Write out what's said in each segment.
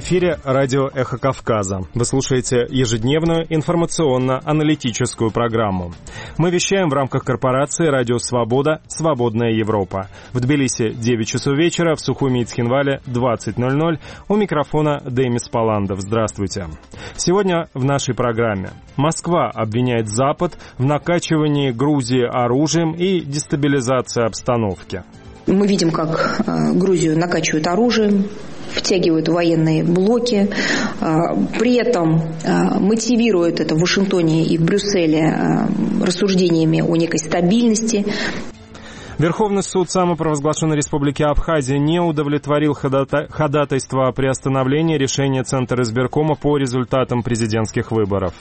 эфире радио «Эхо Кавказа». Вы слушаете ежедневную информационно-аналитическую программу. Мы вещаем в рамках корпорации «Радио Свобода. Свободная Европа». В Тбилиси 9 часов вечера, в Сухуми и Цхинвале 20:00. У микрофона Демис Паландов. Здравствуйте. Сегодня в нашей программе. Москва обвиняет Запад в накачивании Грузии оружием и дестабилизации обстановки. Мы видим, как Грузию накачивают оружием, втягивают в военные блоки, при этом мотивируют это в Вашингтоне и в Брюсселе рассуждениями о некой стабильности. Верховный суд самопровозглашенной республики Абхазия не удовлетворил ходатайство о приостановлении решения Центра избиркома по результатам президентских выборов.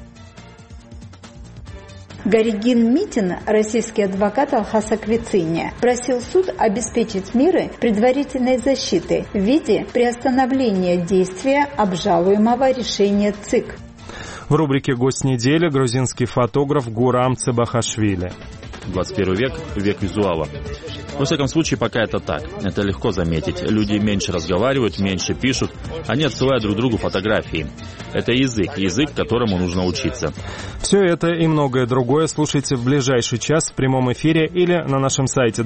Горигин Митин, российский адвокат Алхаса Квицини, просил суд обеспечить меры предварительной защиты в виде приостановления действия обжалуемого решения ЦИК. В рубрике «Гость недели» грузинский фотограф Гурам Цебахашвили. 21 век – век визуала. Во всяком случае, пока это так. Это легко заметить. Люди меньше разговаривают, меньше пишут. Они отсылают друг другу фотографии. Это язык, которому нужно учиться. Все это и многое другое слушайте в ближайший час в прямом эфире или на нашем сайте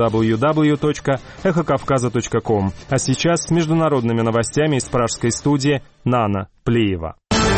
www.эхокавказа.ком. А сейчас с международными новостями из пражской студии Нана Плиева.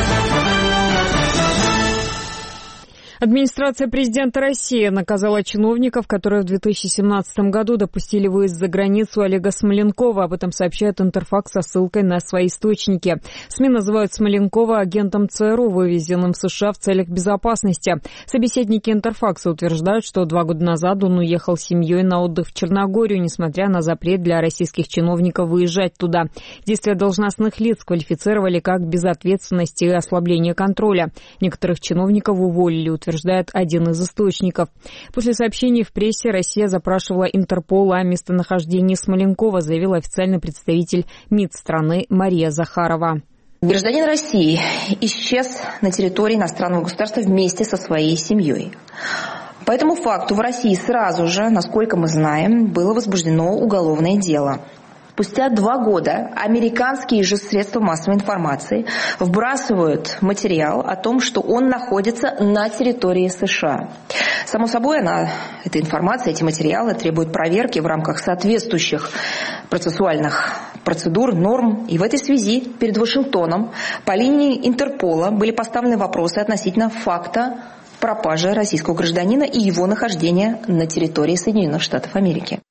Администрация президента России наказала чиновников, которые в 2017 году допустили выезд за границу Олега Смоленкова. Об этом сообщает Интерфакс со ссылкой на свои источники. СМИ называют Смоленкова агентом ЦРУ, вывезенным в США в целях безопасности. Собеседники Интерфакса утверждают, что 2 года назад он уехал с семьей на отдых в Черногорию, несмотря на запрет для российских чиновников выезжать туда. Действия должностных лиц квалифицировали как безответственность и ослабление контроля. Некоторых чиновников уволили, утверждает один из источников. После сообщений в прессе Россия запрашивала Интерпол о местонахождении Смоленкова, заявил официальный представитель МИД страны Мария Захарова. Гражданин России исчез на территории иностранного государства вместе со своей семьей. По этому факту в России сразу же, насколько мы знаем, было возбуждено уголовное дело. Спустя 2 года американские же средства массовой информации вбрасывают материал о том, что он находится на территории США. Само собой, эта информация, эти материалы требуют проверки в рамках соответствующих процессуальных процедур, норм. И в этой связи перед Вашингтоном по линии Интерпола были поставлены вопросы относительно факта пропажи российского гражданина и его нахождения на территории Соединенных Штатов Америки.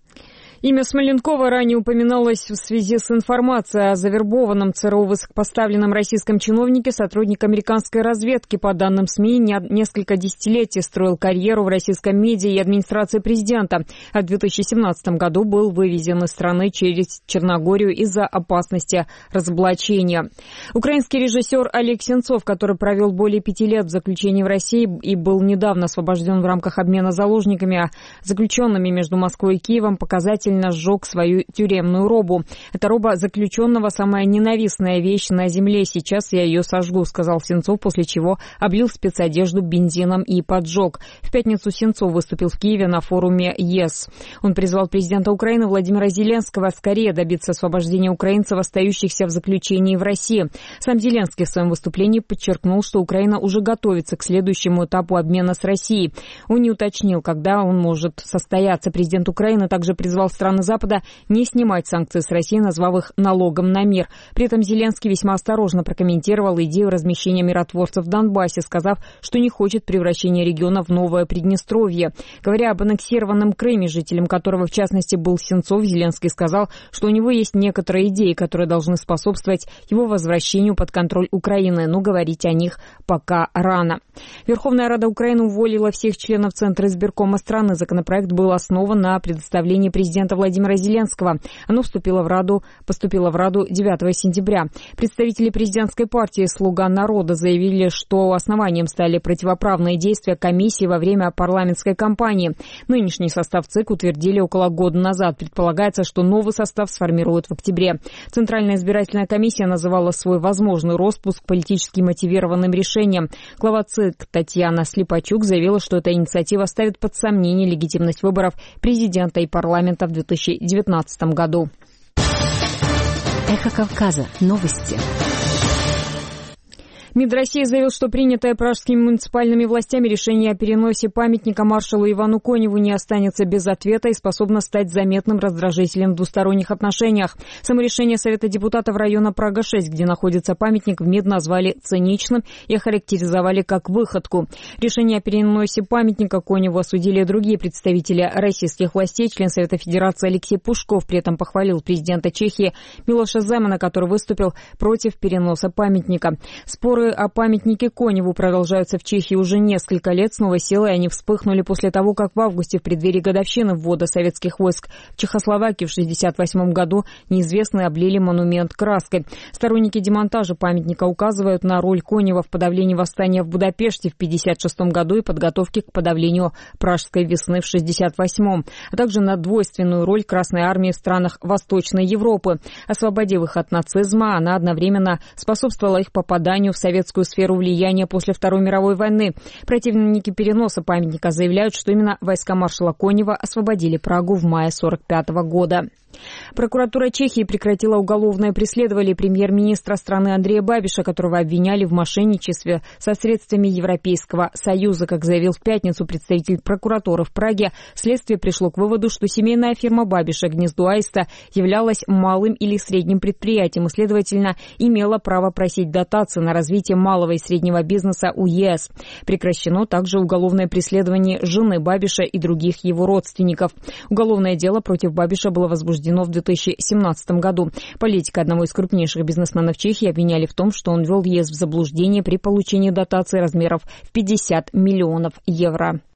Имя Смоленкова ранее упоминалось в связи с информацией о завербованном ЦРУ высокопоставленном российском чиновнике, сотрудник американской разведки. По данным СМИ, несколько десятилетий строил карьеру в российском медиа и администрации президента. А в 2017 году был вывезен из страны через Черногорию из-за опасности разоблачения. Украинский режиссер Олег Сенцов, который провел более 5 лет в заключении в России и был недавно освобожден в рамках обмена заложниками, заключенными между Москвой и Киевом, показательно сжег свою тюремную робу. Эта роба заключенного самая ненавистная вещь на земле. Сейчас я ее сожгу, сказал Сенцов, после чего облил спецодежду бензином и поджег. В пятницу Сенцов выступил в Киеве на форуме ЕС. Он призвал президента Украины Владимира Зеленского скорее добиться освобождения украинцев, остающихся в заключении в России. Сам Зеленский в своем выступлении подчеркнул, что Украина уже готовится к следующему этапу обмена с Россией. Он не уточнил, когда он может состояться. Президент Украины также призвал страны Запада не снимать санкции с России, назвав их налогом на мир. При этом Зеленский весьма осторожно прокомментировал идею размещения миротворцев в Донбассе, сказав, что не хочет превращения региона в новое Приднестровье. Говоря об аннексированном Крыме, жителем которого в частности был Сенцов, Зеленский сказал, что у него есть некоторые идеи, которые должны способствовать его возвращению под контроль Украины, но говорить о них пока рано. Верховная Рада Украины уволила всех членов Центра избиркома страны. Законопроект был основан на предоставлении президента Владимира Зеленского. Оно поступило в Раду 9 сентября. Представители президентской партии «Слуга народа» заявили, что основанием стали противоправные действия комиссии во время парламентской кампании. Нынешний состав ЦИК утвердили около года назад. Предполагается, что новый состав сформируют в октябре. Центральная избирательная комиссия называла свой возможный распуск политически мотивированным решением. Глава ЦИК Татьяна Слепачук заявила, что эта инициатива ставит под сомнение легитимность выборов президента и парламента в 2019 году. Эхо Кавказа. Новости. МИД России заявил, что принятое пражскими муниципальными властями решение о переносе памятника маршалу Ивану Коневу не останется без ответа и способно стать заметным раздражителем в двусторонних отношениях. Само решение Совета депутатов района Прага-6, где находится памятник, в МИД назвали циничным и охарактеризовали как выходку. Решение о переносе памятника Коневу осудили другие представители российских властей. Член Совета Федерации Алексей Пушков при этом похвалил президента Чехии Милоша Земана, который выступил против переноса памятника. Споры о памятнике Коневу продолжаются в Чехии уже несколько лет. С новой силой они вспыхнули после того, как в августе, в преддверии годовщины ввода советских войск в Чехословакию в 1968 году, неизвестные облили монумент краской. Сторонники демонтажа памятника указывают на роль Конева в подавлении восстания в Будапеште в 1956 году и подготовке к подавлению Пражской весны в 1968, а также на двойственную роль Красной Армии в странах Восточной Европы. Освободив их от нацизма, она одновременно способствовала их попаданию в советскую сферу влияния после Второй мировой войны. Противники переноса памятника заявляют, что именно войска маршала Конева освободили Прагу в мае 1945 года. Прокуратура Чехии прекратила уголовное преследование премьер-министра страны Андрея Бабиша, которого обвиняли в мошенничестве со средствами Европейского Союза. Как заявил в пятницу представитель прокуратуры в Праге, следствие пришло к выводу, что семейная фирма Бабиша «Гнездо Аиста» являлась малым или средним предприятием и, следовательно, имела право просить дотации на развитие малого и среднего бизнеса у ЕС. Прекращено также уголовное преследование жены Бабиша и других его родственников. Уголовное дело против Бабиша было возбуждено в 2017 году. Политика одного из крупнейших бизнесменов Чехии обвиняли в том, что он ввел ЕС в заблуждение при получении дотации размеров в 50 миллионов евро.